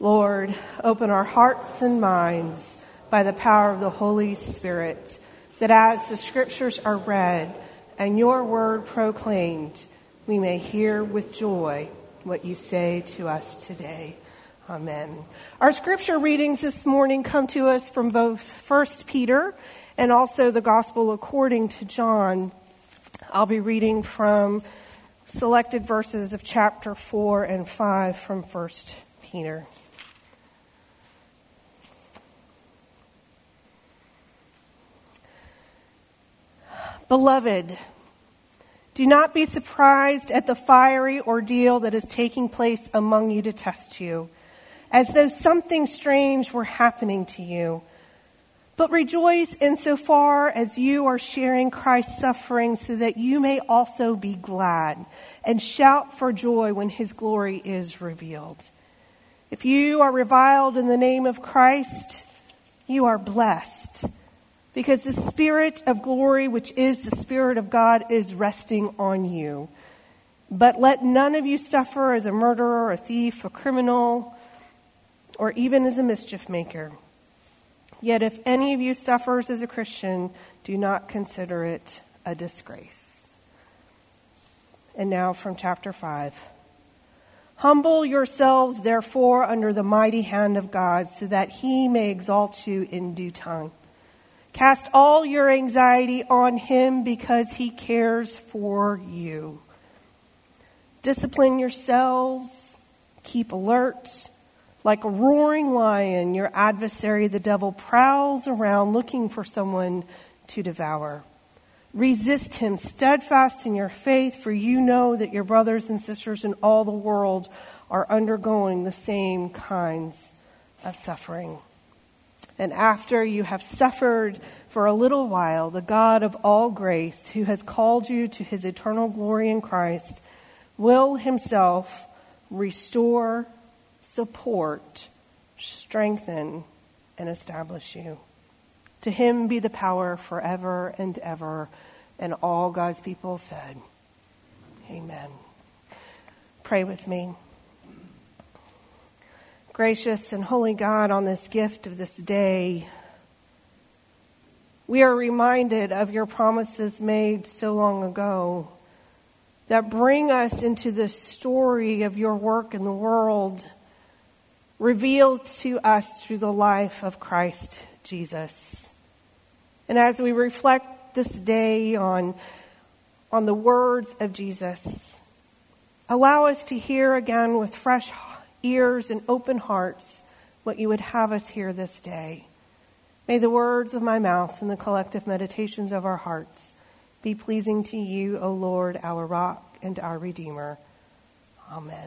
Lord, open our hearts and minds by the power of the Holy Spirit, that as the scriptures are read and your word proclaimed, we may hear with joy what you say to us today. Amen. Our scripture readings this morning come to us from both 1 Peter and also the Gospel according to John. I'll be reading from selected verses of chapter 4 and 5 from 1 Peter. Beloved, do not be surprised at the fiery ordeal that is taking place among you to test you, as though something strange were happening to you. But rejoice insofar as you are sharing Christ's suffering, so that you may also be glad and shout for joy when his glory is revealed. If you are reviled in the name of Christ, you are blessed, because the Spirit of glory, which is the Spirit of God, is resting on you. But let none of you suffer as a murderer, a thief, a criminal, or even as a mischief maker. Yet if any of you suffers as a Christian, do not consider it a disgrace. And now from chapter 5. Humble yourselves, therefore, under the mighty hand of God, so that he may exalt you in due time. Cast all your anxiety on him, because he cares for you. Discipline yourselves, keep alert. Like a roaring lion, your adversary, the devil, prowls around looking for someone to devour. Resist him, steadfast in your faith, for you know that your brothers and sisters in all the world are undergoing the same kinds of suffering. And after you have suffered for a little while, the God of all grace, who has called you to his eternal glory in Christ, will himself restore, support, strengthen, and establish you. To him be the power forever and ever. And all God's people said, amen. Pray with me. Gracious and holy God, on this gift of this day, we are reminded of your promises made so long ago that bring us into this story of your work in the world, revealed to us through the life of Christ Jesus. And as we reflect this day on the words of Jesus, allow us to hear again with fresh ears and open hearts what you would have us hear this day. May the words of my mouth and the collective meditations of our hearts be pleasing to you, O Lord, our rock and our Redeemer. Amen.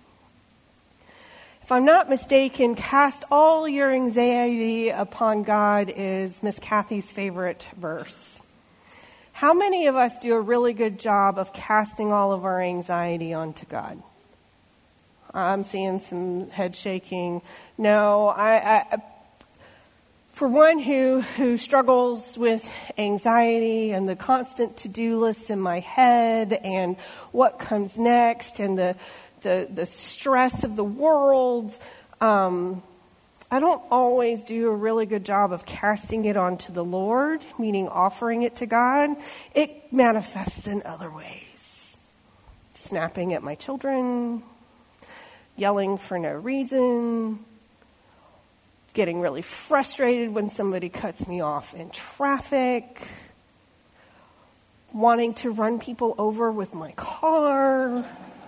If I'm not mistaken, cast all your anxiety upon God is Miss Kathy's favorite verse. How many of us do a really good job of casting all of our anxiety onto God? I'm seeing some head shaking. No, I for one who struggles with anxiety and the constant to-do lists in my head and what comes next and the stress of the world, I don't always do a really good job of casting it onto the Lord, meaning offering it to God. It manifests in other ways. Snapping at my children, yelling for no reason, getting really frustrated when somebody cuts me off in traffic, wanting to run people over with my car.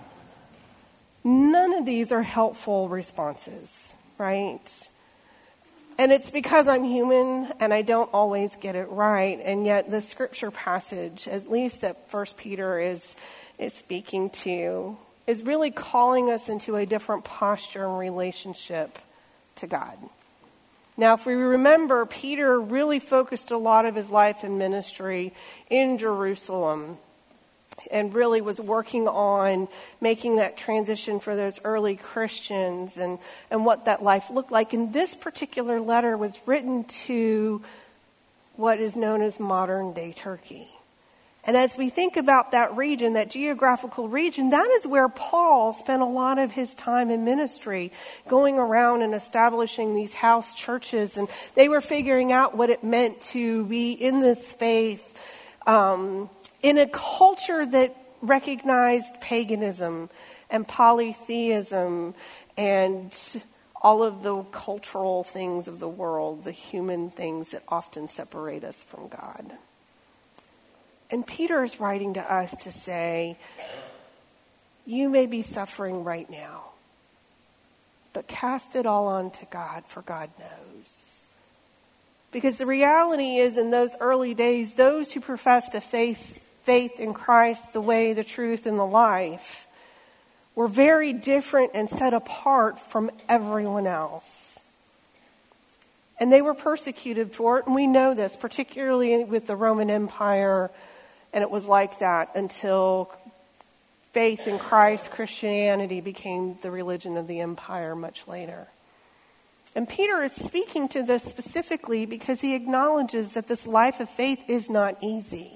None of these are helpful responses, right? And it's because I'm human and I don't always get it right. And yet the scripture passage, at least that 1 Peter is speaking to, is really calling us into a different posture and relationship to God. Now, if we remember, Peter really focused a lot of his life and ministry in Jerusalem and really was working on making that transition for those early Christians and what that life looked like. And this particular letter was written to what is known as modern-day Turkey. And as we think about that region, that geographical region, that is where Paul spent a lot of his time in ministry, going around and establishing these house churches. And they were figuring out what it meant to be in this faith in a culture that recognized paganism and polytheism and all of the cultural things of the world, the human things that often separate us from God. And Peter is writing to us to say, you may be suffering right now, but cast it all on to God, for God knows. Because the reality is, in those early days, those who professed a faith in Christ, the way, the truth, and the life, were very different and set apart from everyone else. And they were persecuted for it, and we know this, particularly with the Roman Empire. And it was like that until faith in Christ, Christianity, became the religion of the empire much later. And Peter is speaking to this specifically because he acknowledges that this life of faith is not easy.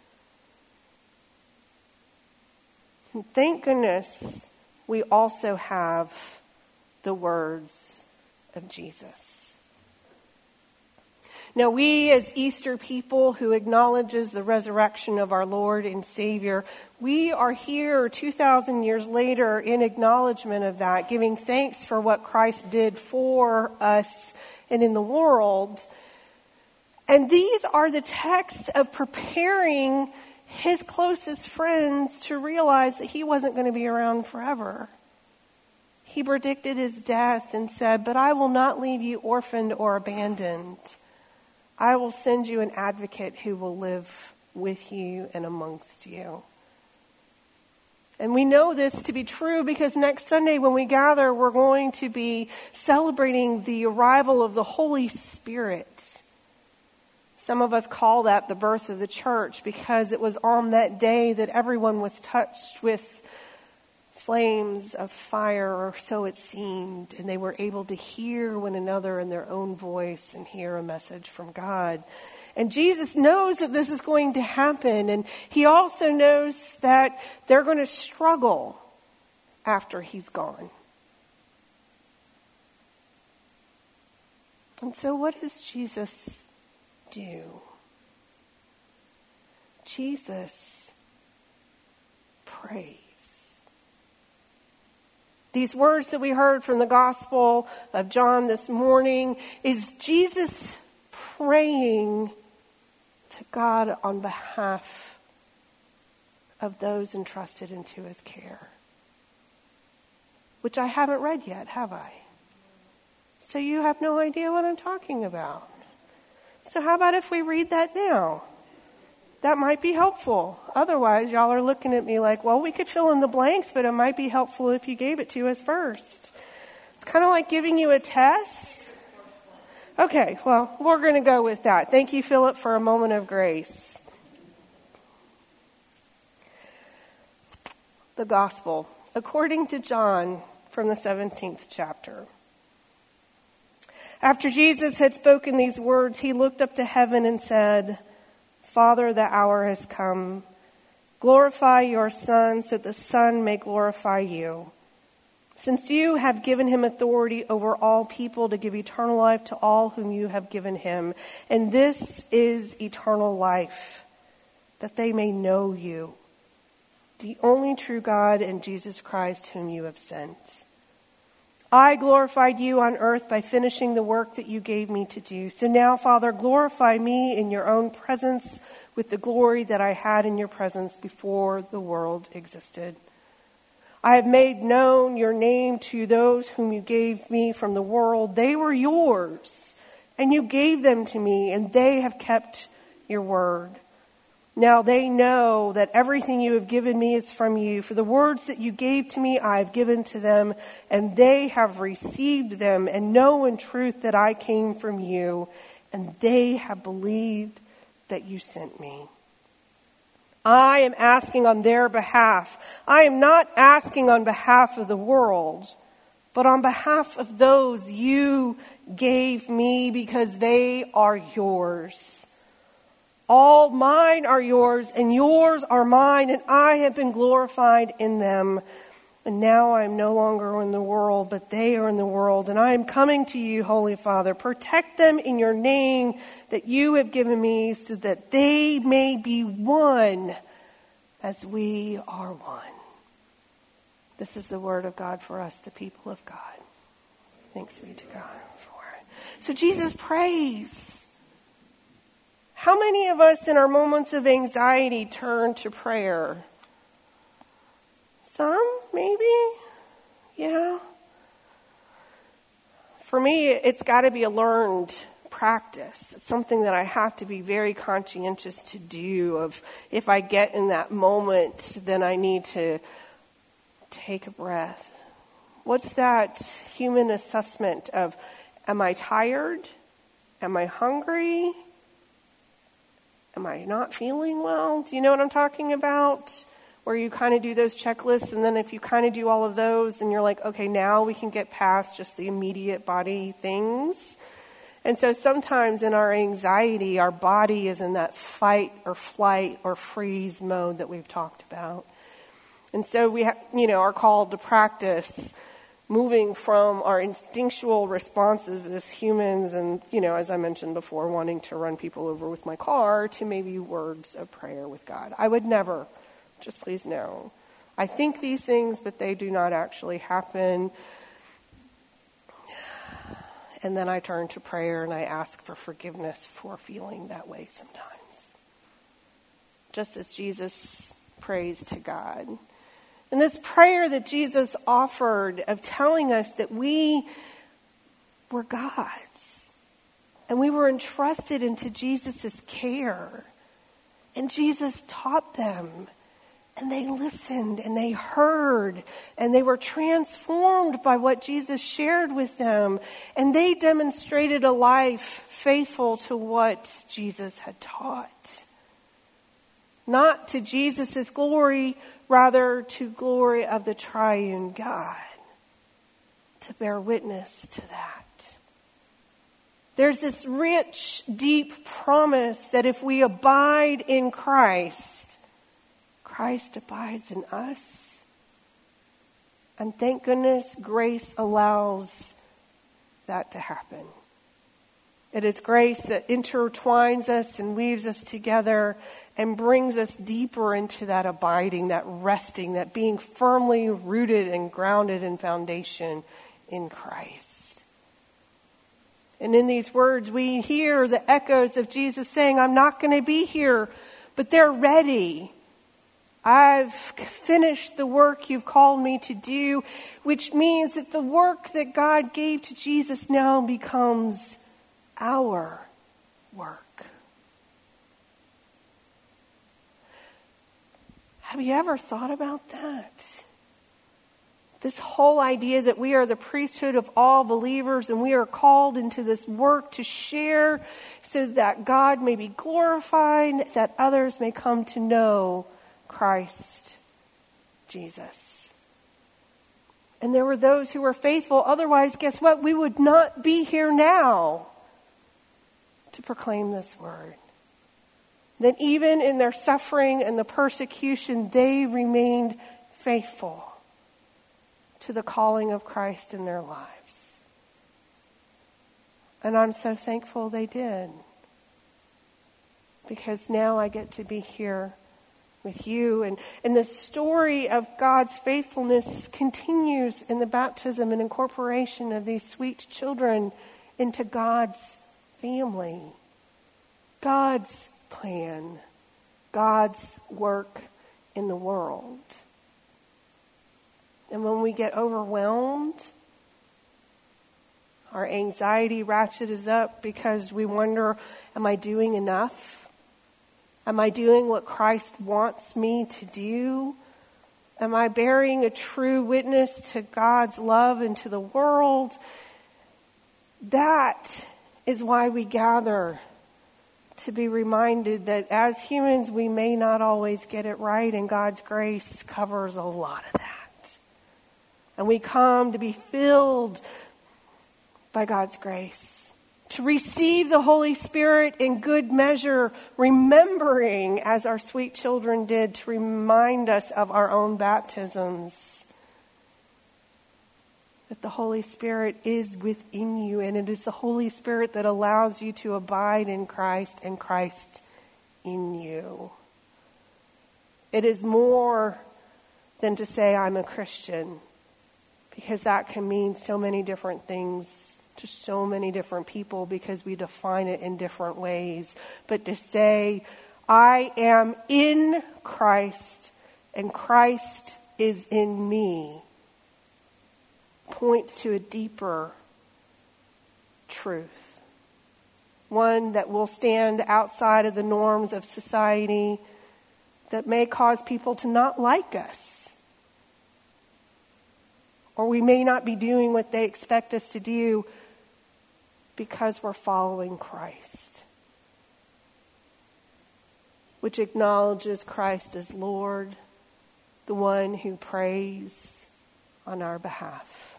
And thank goodness we also have the words of Jesus. Now, we as Easter people who acknowledges the resurrection of our Lord and Savior, we are here 2,000 years later in acknowledgement of that, giving thanks for what Christ did for us and in the world. And these are the texts of preparing his closest friends to realize that he wasn't going to be around forever. He predicted his death and said, "But I will not leave you orphaned or abandoned. I will send you an advocate who will live with you and amongst you." And we know this to be true because next Sunday when we gather, we're going to be celebrating the arrival of the Holy Spirit. Some of us call that the birth of the church because it was on that day that everyone was touched with flames of fire, or so it seemed, and they were able to hear one another in their own voice and hear a message from God. And Jesus knows that this is going to happen, and he also knows that they're going to struggle after he's gone. And so what does Jesus do? Jesus prays. These words that we heard from the Gospel of John this morning is Jesus praying to God on behalf of those entrusted into his care. Which I haven't read yet, have I? So you have no idea what I'm talking about. So how about if we read that now? That might be helpful. Otherwise, y'all are looking at me like, well, we could fill in the blanks, but it might be helpful if you gave it to us first. It's kind of like giving you a test. Okay, well, we're going to go with that. Thank you, Philip, for a moment of grace. The Gospel, according to John, from the 17th chapter. After Jesus had spoken these words, he looked up to heaven and said, "Father, the hour has come. Glorify your Son, so that the Son may glorify you. Since you have given him authority over all people to give eternal life to all whom you have given him. And this is eternal life, that they may know you, the only true God, and Jesus Christ whom you have sent. I glorified you on earth by finishing the work that you gave me to do. So now, Father, glorify me in your own presence with the glory that I had in your presence before the world existed. I have made known your name to those whom you gave me from the world. They were yours, and you gave them to me, and they have kept your word. Now they know that everything you have given me is from you. For the words that you gave to me, I have given to them, and they have received them, and know in truth that I came from you, and they have believed that you sent me. I am asking on their behalf. I am not asking on behalf of the world, but on behalf of those you gave me, because they are yours. All mine are yours, and yours are mine, and I have been glorified in them. And now I am no longer in the world, but they are in the world. And I am coming to you, Holy Father. Protect them in your name that you have given me, so that they may be one as we are one. This is the word of God for us, the people of God. Thanks be to God for it. So Jesus prays. How many of us in our moments of anxiety turn to prayer? Some, maybe? Yeah. For me, it's got to be a learned practice. It's something that I have to be very conscientious to do. Of if I get in that moment, then I need to take a breath. What's that human assessment of, am I tired? Am I hungry? Am I not feeling well? Do you know what I'm talking about? Where you kind of do those checklists, and then if you kind of do all of those, and you're like, okay, now we can get past just the immediate body things. And so sometimes in our anxiety, our body is in that fight or flight or freeze mode that we've talked about. And so we are called to practice moving from our instinctual responses as humans and, as I mentioned before, wanting to run people over with my car, to maybe words of prayer with God. I would never. Just please know. I think these things, but they do not actually happen. And then I turn to prayer and I ask for forgiveness for feeling that way sometimes. Just as Jesus prays to God. And this prayer that Jesus offered of telling us that we were God's. And we were entrusted into Jesus' care. And Jesus taught them. And they listened and they heard and they were transformed by what Jesus shared with them. And they demonstrated a life faithful to what Jesus had taught. Not to Jesus' glory, rather to glory of the triune God. To bear witness to that. There's this rich, deep promise that if we abide in Christ, Christ abides in us. And thank goodness grace allows that to happen. It is grace that intertwines us and weaves us together and brings us deeper into that abiding, that resting, that being firmly rooted and grounded in foundation in Christ. And in these words, we hear the echoes of Jesus saying, I'm not going to be here, but they're ready. I've finished the work you've called me to do, which means that the work that God gave to Jesus now becomes our work. Have you ever thought about that? This whole idea that we are the priesthood of all believers and we are called into this work to share so that God may be glorified, that others may come to know Christ Jesus. And there were those who were faithful. Otherwise, guess what? We would not be here now to proclaim this word. That even in their suffering and the persecution, they remained faithful to the calling of Christ in their lives. And I'm so thankful they did. Because now I get to be here with you. And the story of God's faithfulness continues in the baptism and incorporation of these sweet children into God's family. God's plan. God's work in the world. And when we get overwhelmed, our anxiety ratchets up because we wonder, am I doing enough? Am I doing what Christ wants me to do? Am I bearing a true witness to God's love into the world? That is why we gather, to be reminded that as humans we may not always get it right, and God's grace covers a lot of that. And we come to be filled by God's grace to receive the Holy Spirit in good measure, remembering, as our sweet children did, to remind us of our own baptisms, that the Holy Spirit is within you, and it is the Holy Spirit that allows you to abide in Christ and Christ in you. It is more than to say I'm a Christian, because that can mean so many different things to so many different people because we define it in different ways. But to say, I am in Christ and Christ is in me, points to a deeper truth. One that will stand outside of the norms of society, that may cause people to not like us. Or we may not be doing what they expect us to do because we're following Christ, which acknowledges Christ as Lord, the one who prays on our behalf,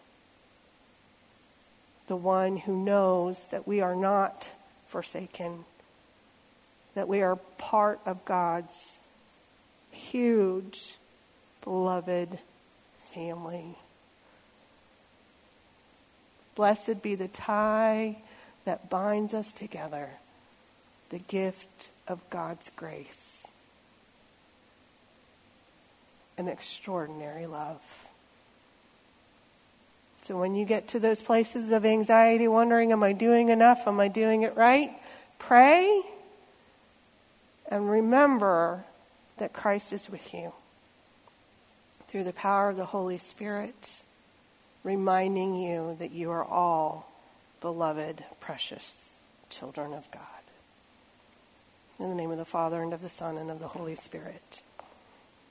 the one who knows that we are not forsaken, that we are part of God's huge, beloved family. Blessed be the tie that binds us together, the gift of God's grace, an extraordinary love. So when you get to those places of anxiety, wondering, am I doing enough? Am I doing it right? Pray and remember that Christ is with you through the power of the Holy Spirit, reminding you that you are all beloved, precious children of God. In the name of the Father, and of the Son, and of the Holy Spirit.